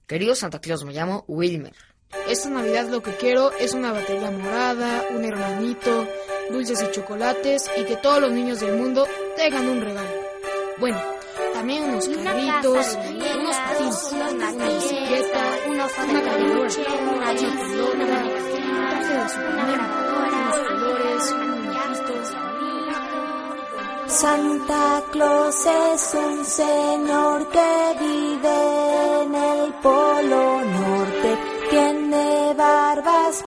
Querido Santa Claus, me llamo Wilmer. Esta Navidad lo que quiero es una batería morada, un hermanito, dulces y chocolates y que todos los niños del mundo tengan un regalo. Bueno, también unos carritos, unos patines, una bicicleta, una cargadora, una pelota, un traje de Superman, unos colores, un muñequito. Santa Claus es un señor que vive en el Polo Norte. Tiene barbas